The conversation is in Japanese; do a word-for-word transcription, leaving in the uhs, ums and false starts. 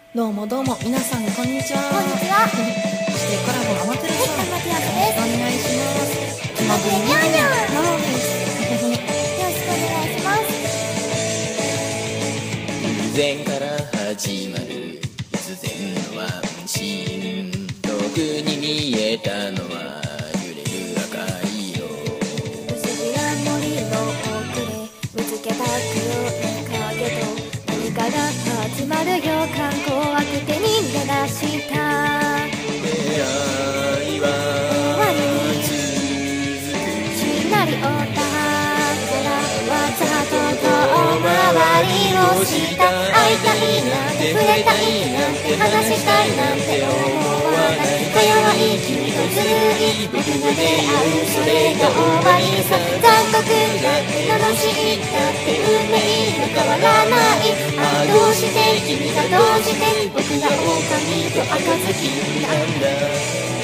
どうもどうも皆さんこんにちは。 こんにちは。 そしてコラボアマテラさん、 はい、アマテラスです。 お願いします。 気まぐれにゃーにゃー。 生です。 よろしくお願いします。 偶然から始まる突然のワンシーン、遠くに見えたのは揺れる赤い色。 不思議な森の奥で見つけた黒い影と何かが始まる予感、怖くて逃げ出した。 出会いは続く。 しなりおったからわざと遠回りをした。会いたいなんて触れたいなんて話したいなんて思わない。か弱い君とずるい僕が出会う、それが終わりさ。残酷だって楽しいだって運命が変わらない。ああどうして君がどうして僕が狼と赤ずきなんだ。